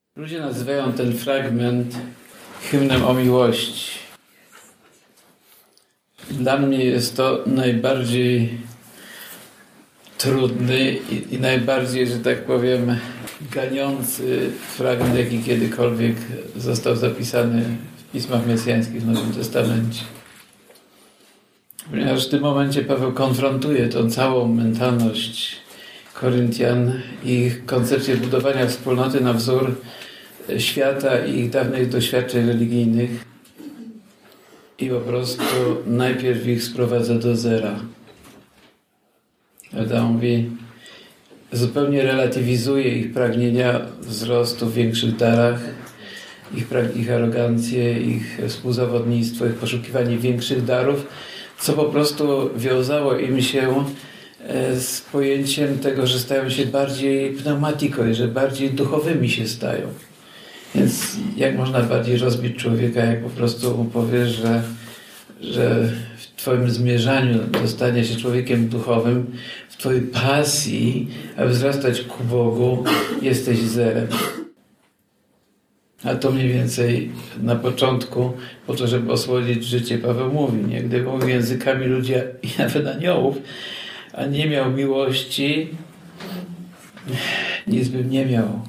Ludzie nazywają ten fragment hymnem o miłości. Dla mnie jest to najbardziej trudny i najbardziej, że tak powiem, ganiący fragment, jaki kiedykolwiek został zapisany w pismach mesjańskich w Nowym Testamencie. Ponieważ w tym momencie Paweł konfrontuje tą całą mentalność Koryntian i ich koncepcję budowania wspólnoty na wzór świata i ich dawnych doświadczeń religijnych i po prostu najpierw ich sprowadza do zera. Prawda? Mówi, zupełnie relatywizuje ich pragnienia wzrostu w większych darach, ich arogancję, ich współzawodnictwo, ich poszukiwanie większych darów, co po prostu wiązało im się z pojęciem tego, że stają się bardziej pneumatiko, że bardziej duchowymi się stają. Więc jak można bardziej rozbić człowieka, jak po prostu mu powiesz, że w twoim zmierzaniu do stania się człowiekiem duchowym, w twojej pasji, aby wzrastać ku Bogu, jesteś zerem. A to mniej więcej na początku, po to, żeby osłodzić życie, Paweł mówi, nie? Gdyby mówił językami ludzi i nawet aniołów, a nie miał miłości, nic bym nie miał.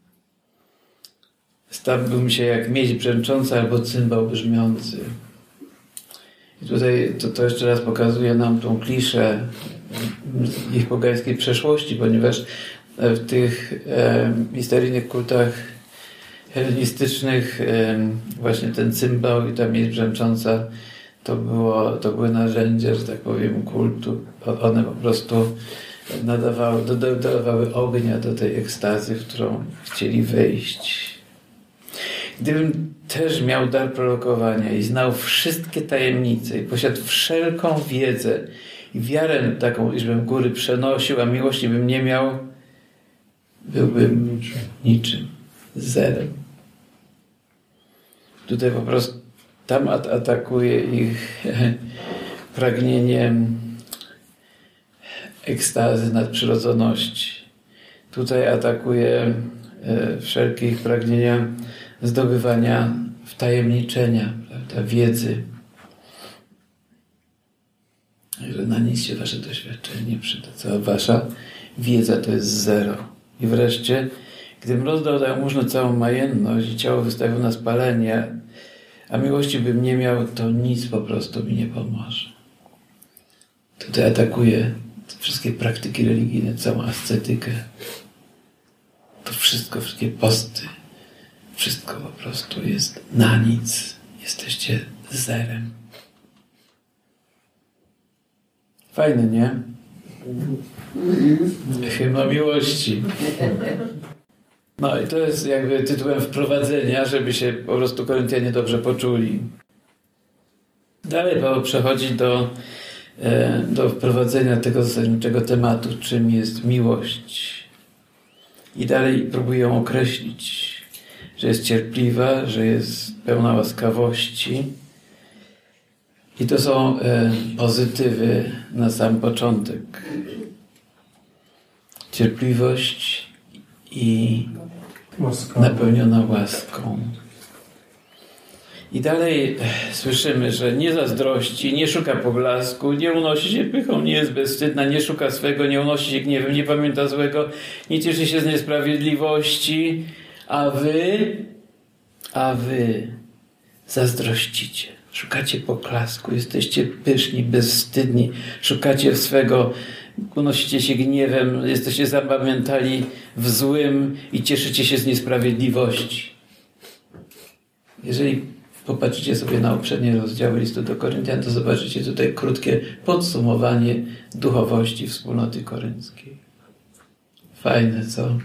Stałbym się jak miedź brzęcząca albo cymbał brzmiący. I tutaj to jeszcze raz pokazuje nam tą kliszę ich pogańskiej przeszłości, ponieważ w tych misteryjnych kultach hellenistycznych właśnie ten cymbał i ta miedź brzęcząca to były narzędzia, że tak powiem, kultu. One po prostu dodawały ognia do tej ekstazy, w którą chcieli wejść. Gdybym też miał dar prorokowania i znał wszystkie tajemnice i posiadł wszelką wiedzę i wiarę taką, iżbym góry przenosił, a miłości bym nie miał, byłbym niczym, zerem. Tutaj po prostu tam atakuje ich pragnienie ekstazy, nadprzyrodzoności. Tutaj atakuje wszelkie ich pragnienia zdobywania wtajemniczenia, prawda, wiedzy. Że na nic się wasze doświadczenie nie przyda. Cała wasza wiedza to jest zero. I wreszcie, gdybym rozdał jałmużnę całą majętność i ciało wystawił na spalenie, a miłości bym nie miał, to nic po prostu mi nie pomoże. Tutaj atakuje wszystkie praktyki religijne, całą ascetykę. To wszystkie posty. Wszystko po prostu jest na nic. Jesteście zerem. Fajne, nie? Hymn o miłości. No i to jest jakby tytułem wprowadzenia, żeby się po prostu Koryntianie dobrze poczuli. Dalej Paweł przechodzi do wprowadzenia tego zasadniczego tematu, czym jest miłość. I dalej próbuje ją określić, że jest cierpliwa, że jest pełna łaskawości. I to są pozytywy na sam początek. Cierpliwość i napełniona łaską. I dalej słyszymy, że nie zazdrości, nie szuka poblasku, nie unosi się pychą, nie jest bezwstydna, nie szuka swego, nie unosi się gniewem, nie pamięta złego, nie cieszy się z niesprawiedliwości, a wy zazdrościcie. Szukacie poklasku, jesteście pyszni, bezwstydni, szukacie swego, unosicie się gniewem, jesteście zapamiętali w złym i cieszycie się z niesprawiedliwości. Jeżeli popatrzycie sobie na poprzednie rozdziały listu do Koryntian, to zobaczycie tutaj krótkie podsumowanie duchowości wspólnoty korynckiej. Fajne, co?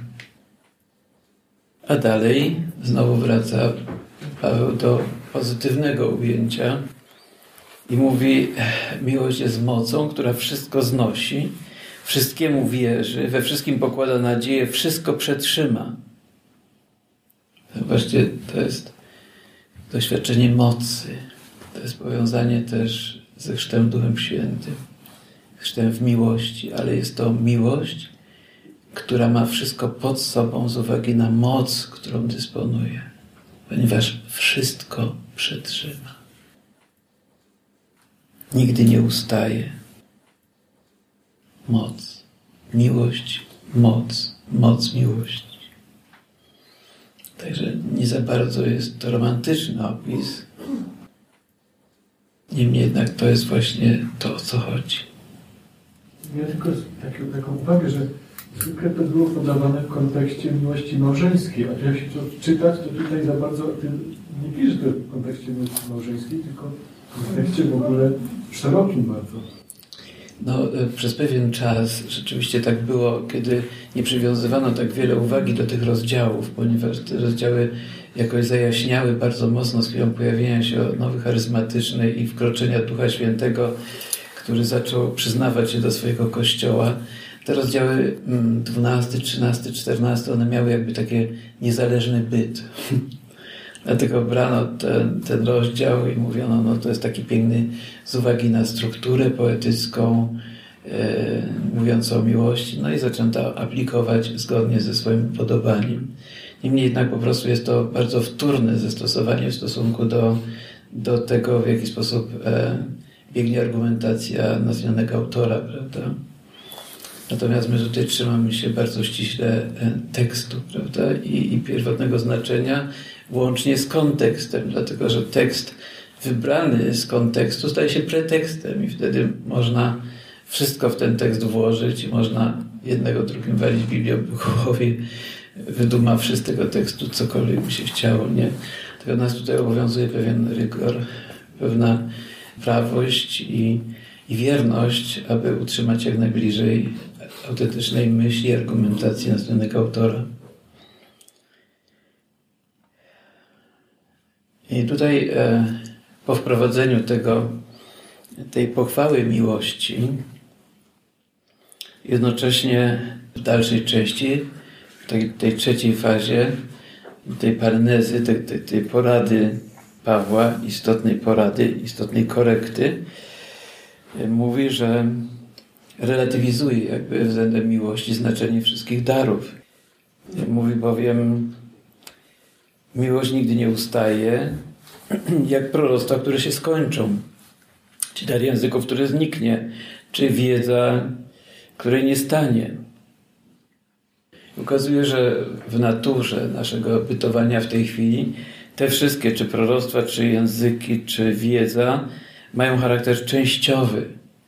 A dalej znowu wraca Paweł do pozytywnego ujęcia i mówi, miłość jest mocą, która wszystko znosi, wszystkiemu wierzy, we wszystkim pokłada nadzieję, wszystko przetrzyma. Zobaczcie, to jest doświadczenie mocy. To jest powiązanie też ze chrztem Duchem Świętym. Chrztem w miłości, ale jest to miłość, która ma wszystko pod sobą z uwagi na moc, którą dysponuje, ponieważ wszystko przetrzyma. Nigdy nie ustaje. Moc, miłość, moc miłości. Także nie za bardzo jest to romantyczny opis. Niemniej jednak to jest właśnie to, o co chodzi. Ja tylko taką uwagę, że zwykle to było podawane w kontekście miłości małżeńskiej, a jak się to czytać, to tutaj za bardzo nie pisze to w kontekście miłości małżeńskiej, tylko w kontekście w ogóle szerokim bardzo. No, przez pewien czas rzeczywiście tak było, kiedy nie przywiązywano tak wiele uwagi do tych rozdziałów, ponieważ te rozdziały jakoś zajaśniały bardzo mocno z chwilą pojawienia się odnowy charyzmatycznej i wkroczenia Ducha Świętego, który zaczął przyznawać się do swojego Kościoła. Te rozdziały 12, 13, 14, one miały jakby taki niezależny byt. Dlatego brano ten rozdział i mówiono, no to jest taki piękny z uwagi na strukturę poetycką, mówiącą o miłości, no i zaczęto aplikować zgodnie ze swoim upodobaniem. Niemniej jednak po prostu jest to bardzo wtórne zastosowanie w stosunku do tego, w jaki sposób biegnie argumentacja nazwanego autora, prawda? Natomiast my tutaj trzymamy się bardzo ściśle tekstu, prawda? I pierwotnego znaczenia, łącznie z kontekstem, dlatego że tekst wybrany z kontekstu staje się pretekstem i wtedy można wszystko w ten tekst włożyć i można jednego drugim walić Biblią po głowie, wydumawszy z tego tekstu cokolwiek by się chciało, nie? Tylko nas tutaj obowiązuje pewien rygor, pewna prawość i wierność, aby utrzymać jak najbliżej autentycznej myśli i argumentacji następnego autora. I tutaj po wprowadzeniu tej pochwały miłości, jednocześnie w dalszej części, tej trzeciej fazie, tej parenezy, tej porady Pawła, istotnej porady, istotnej korekty, mówi, że relatywizuje jakby względem miłości znaczenie wszystkich darów. Mówi bowiem, miłość nigdy nie ustaje, jak proroctwa, które się skończą, czy dar języków, który zniknie, czy wiedza, której nie stanie. Ukazuje, że w naturze naszego bytowania w tej chwili te wszystkie, czy proroctwa, czy języki, czy wiedza, mają charakter częściowy.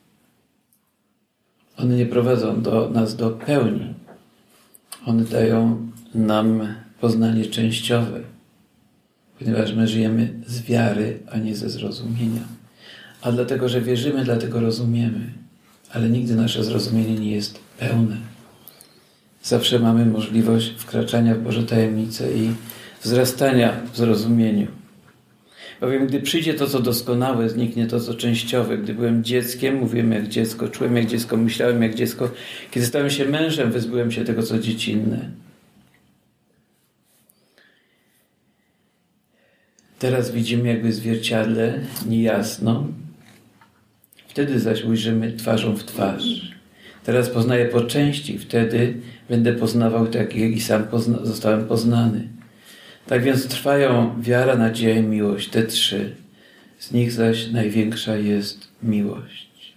One nie prowadzą nas do pełni. One dają nam poznanie częściowe, ponieważ my żyjemy z wiary, a nie ze zrozumienia. A dlatego, że wierzymy, dlatego rozumiemy. Ale nigdy nasze zrozumienie nie jest pełne. Zawsze mamy możliwość wkraczania w Boże tajemnice i wzrastania w zrozumieniu. Bowiem gdy przyjdzie to, co doskonałe, zniknie to, co częściowe. Gdy byłem dzieckiem, mówiłem jak dziecko, czułem jak dziecko, myślałem jak dziecko. Kiedy stałem się mężem, wyzbyłem się tego, co dziecinne. Teraz widzimy jakby w zwierciadle, niejasno. Wtedy zaś ujrzymy twarzą w twarz. Teraz poznaję po części, wtedy będę poznawał tak, jak i sam zostałem poznany. Tak więc trwają wiara, nadzieja i miłość, te trzy. Z nich zaś największa jest miłość.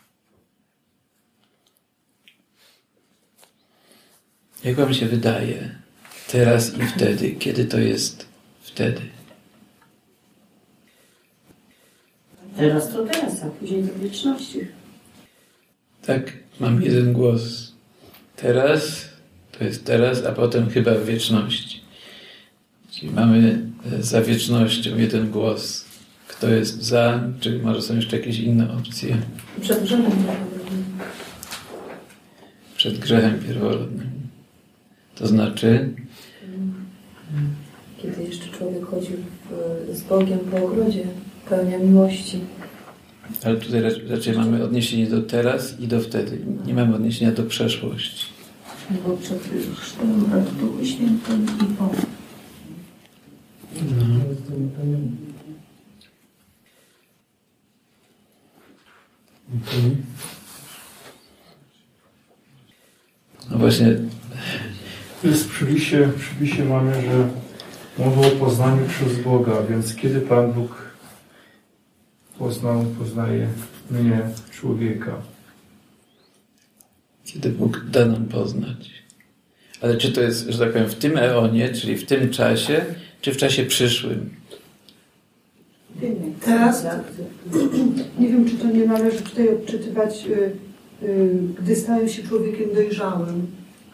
Jak wam się wydaje, teraz i wtedy, kiedy to jest wtedy? Teraz to teraz, a później do wieczności. Tak, mam jeden głos. Teraz, to jest teraz, a potem chyba w wieczności. Czyli mamy za wiecznością jeden głos. Kto jest za, czy może są jeszcze jakieś inne opcje? Przed grzechem pierworodnym. Przed grzechem pierworodnym. To znaczy? Kiedy jeszcze człowiek chodził z Bogiem po ogrodzie, pełnia miłości. Ale tutaj raczej mamy odniesienie do teraz i do wtedy. Nie mamy odniesienia do przeszłości. Bo przed chrztem w Duchu Świętym i po. No właśnie... Tu jest w przypisie mamy, że mowa o poznaniu przez Boga, więc kiedy Pan Bóg poznaje mnie, człowieka? Kiedy Bóg da nam poznać. Ale czy to jest, że tak powiem, w tym eonie, czyli w tym czasie, czy w czasie przyszłym? Teraz, nie wiem, czy to nie należy tutaj odczytywać, gdy stałem się człowiekiem dojrzałym.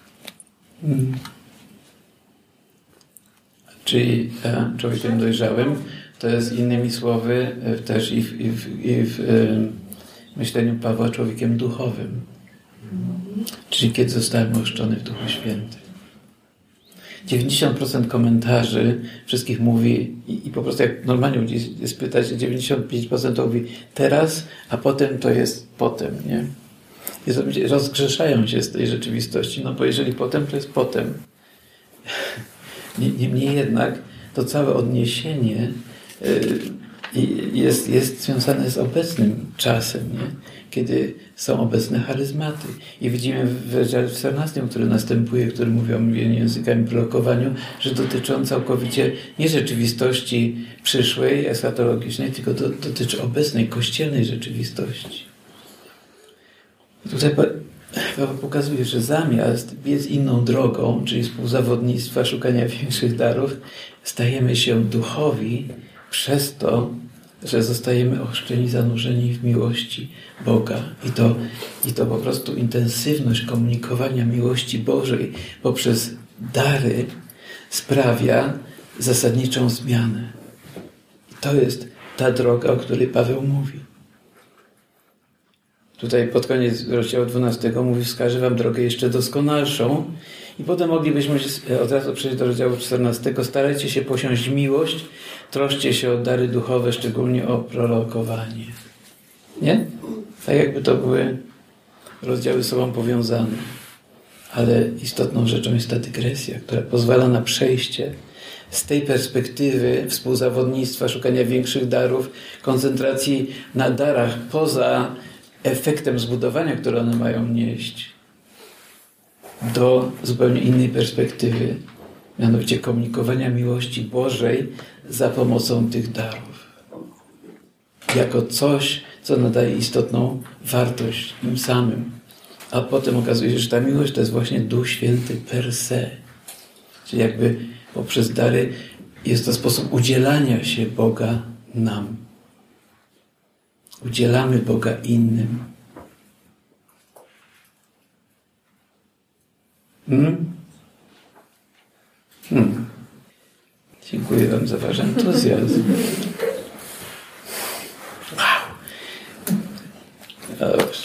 Czyli człowiekiem dojrzałym, to jest innymi słowy też i w myśleniu Pawła człowiekiem duchowym. Czyli kiedy zostałem ochrzczony w Duchu Świętym. 90% komentarzy wszystkich mówi i po prostu jak normalnie ludzi jest pytać, 95% to mówi teraz, a potem to jest potem, nie? I rozgrzeszają się z tej rzeczywistości, no bo jeżeli potem, to jest potem. Niemniej jednak to całe odniesienie jest związane z obecnym czasem, nie? Kiedy są obecne charyzmaty. I widzimy w rozdziale 14, który następuje, który mówi o mówieniu językami, prorokowaniu, że dotyczą całkowicie nie rzeczywistości przyszłej, eschatologicznej, tylko dotyczy obecnej, kościelnej rzeczywistości. I tutaj Paweł pokazuje, że zamiast biec inną drogą, czyli współzawodnictwa, szukania większych darów, stajemy się duchowi przez to, że zostajemy ochrzczeni, zanurzeni w miłości Boga. I to po prostu intensywność komunikowania miłości Bożej poprzez dary sprawia zasadniczą zmianę. I to jest ta droga, o której Paweł mówi. Tutaj pod koniec rozdziału 12 mówi, wskażę wam drogę jeszcze doskonalszą. I potem moglibyśmy od razu przejść do rozdziału 14. Starajcie się posiąść miłość, troszcie się o dary duchowe, szczególnie o prorokowanie. Nie? Tak jakby to były rozdziały ze sobą powiązane. Ale istotną rzeczą jest ta dygresja, która pozwala na przejście z tej perspektywy współzawodnictwa, szukania większych darów, koncentracji na darach poza efektem zbudowania, które one mają nieść, do zupełnie innej perspektywy, mianowicie komunikowania miłości Bożej za pomocą tych darów. Jako coś, co nadaje istotną wartość im samym. A potem okazuje się, że ta miłość to jest właśnie Duch Święty per se. Czyli jakby poprzez dary jest to sposób udzielania się Boga nam. Udzielamy Boga innym. Dziękuję wam za wasz entuzjazm. Wow. Dobrze.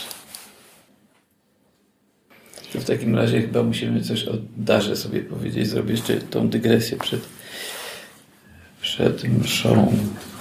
To w takim razie chyba musimy coś o darze sobie powiedzieć. Zrobię jeszcze tą dygresję przed mszą.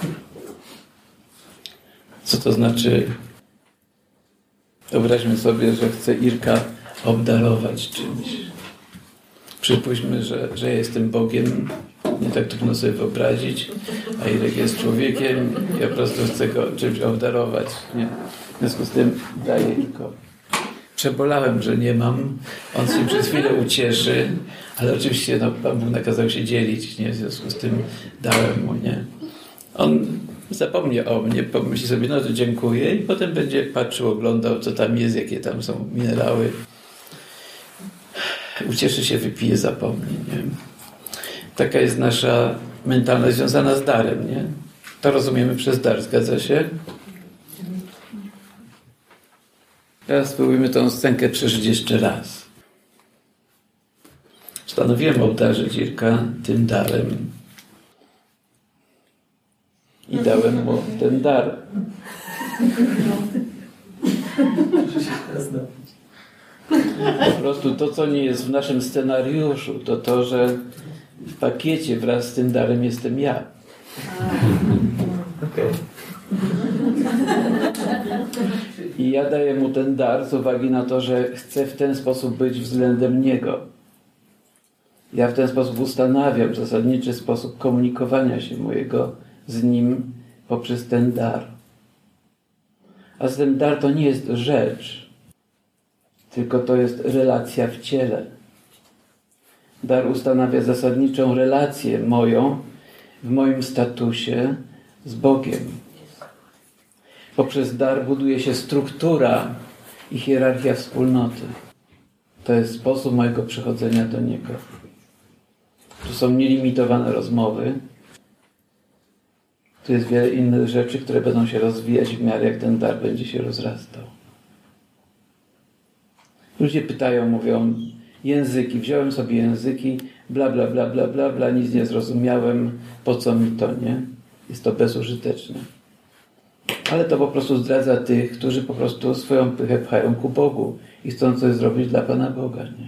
Co to znaczy? Wyobraźmy sobie, że chce Irka obdarować czymś. Przypuśćmy, że ja jestem Bogiem, nie tak trudno sobie wyobrazić, a Irek jest człowiekiem i ja po prostu chcę go czymś obdarować. Nie? W związku z tym daję Irko. Przebolałem, że nie mam. On się przez chwilę ucieszy, ale oczywiście Pan Bóg nakazał się dzielić, nie? W związku z tym dałem mu, nie? On zapomni o mnie, pomyśli sobie, no to dziękuję i potem będzie patrzył, oglądał, co tam jest, jakie tam są minerały. Ucieszy się, wypije, zapomni, nie? Taka jest nasza mentalność związana z darem, nie? To rozumiemy przez dar, zgadza się? Teraz spróbujmy tą scenkę przeżyć jeszcze raz. Postanowiłem obdarzyć Irka tym darem. I dałem mu ten dar. Po prostu to, co nie jest w naszym scenariuszu, to to, że w pakiecie wraz z tym darem jestem ja. Okay. I ja daję mu ten dar z uwagi na to, że chcę w ten sposób być względem niego. Ja w ten sposób ustanawiam zasadniczy sposób komunikowania się mojego z nim poprzez ten dar. A ten dar to nie jest rzecz. tylko to jest relacja w ciele. Dar ustanawia zasadniczą relację moją w moim statusie z Bogiem. Poprzez dar buduje się struktura i hierarchia wspólnoty. To jest sposób mojego przychodzenia do Niego. Tu są nielimitowane rozmowy. Tu jest wiele innych rzeczy, które będą się rozwijać w miarę jak ten dar będzie się rozrastał. Ludzie pytają, mówią, języki, wziąłem sobie języki, bla, bla, bla, bla, bla, bla, nic nie zrozumiałem, po co mi to, nie? Jest to bezużyteczne. Ale to po prostu zdradza tych, którzy po prostu swoją pychę pchają ku Bogu i chcą coś zrobić dla Pana Boga, nie?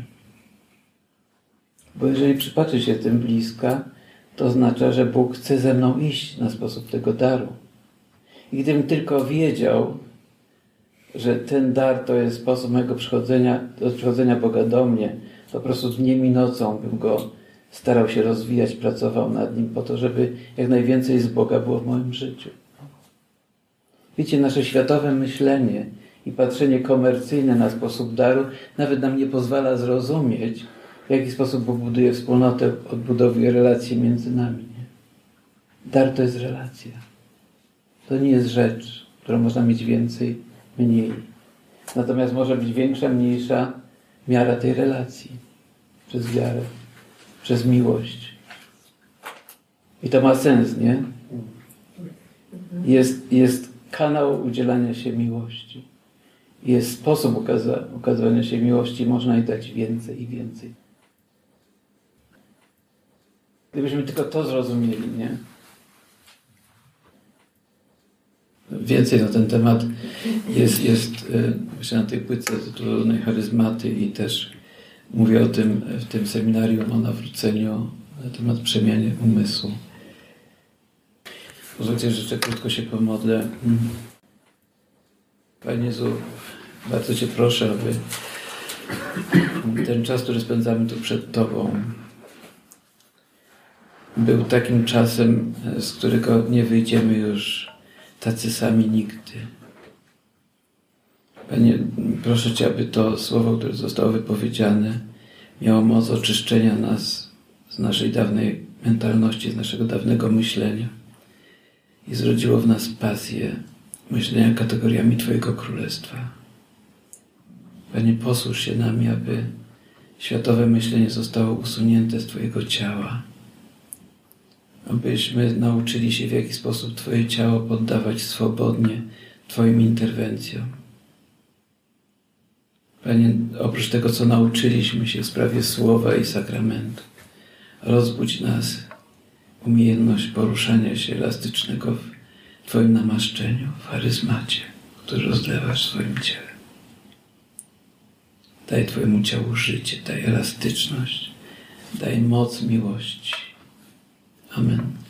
Bo jeżeli przypatrzy się tym bliska, to oznacza, że Bóg chce ze mną iść na sposób tego daru. I gdybym tylko wiedział, że ten dar to jest sposób mojego przychodzenia Boga do mnie, to po prostu dniem i nocą bym go starał się rozwijać, pracował nad nim po to, żeby jak najwięcej z Boga było w moim życiu. Wiecie, nasze światowe myślenie i patrzenie komercyjne na sposób daru nawet nam nie pozwala zrozumieć, w jaki sposób Bóg buduje wspólnotę, odbudowuje relacje między nami. Nie? Dar to jest relacja. To nie jest rzecz, którą można mieć więcej, mniej. Natomiast może być większa, mniejsza miara tej relacji. Przez wiarę, przez miłość. I to ma sens, nie? Jest kanał udzielania się miłości. Jest sposób okazywania się miłości. Można jej dać więcej i więcej. Gdybyśmy tylko to zrozumieli, nie? Więcej na ten temat jest na tej płytce tytułowanej Charyzmaty i też mówię o tym w tym seminarium o nawróceniu na temat przemiany umysłu. Pozwólcie, że jeszcze krótko się pomodlę. Panie Jezu, bardzo Cię proszę, aby ten czas, który spędzamy tu przed Tobą, był takim czasem, z którego nie wyjdziemy już tacy sami nigdy. Panie, proszę Cię, aby to słowo, które zostało wypowiedziane, miało moc oczyszczenia nas z naszej dawnej mentalności, z naszego dawnego myślenia i zrodziło w nas pasję myślenia kategoriami Twojego Królestwa. Panie, posłuż się nami, aby światowe myślenie zostało usunięte z Twojego ciała. Abyśmy nauczyli się, w jaki sposób Twoje ciało poddawać swobodnie Twoim interwencjom. Panie, oprócz tego, co nauczyliśmy się w sprawie słowa i sakramentu, rozbudź nas umiejętność poruszania się elastycznego w Twoim namaszczeniu, w charyzmacie, który rozlewasz w swoim ciele. Daj Twojemu ciału życie, daj elastyczność, daj moc miłości. Amen.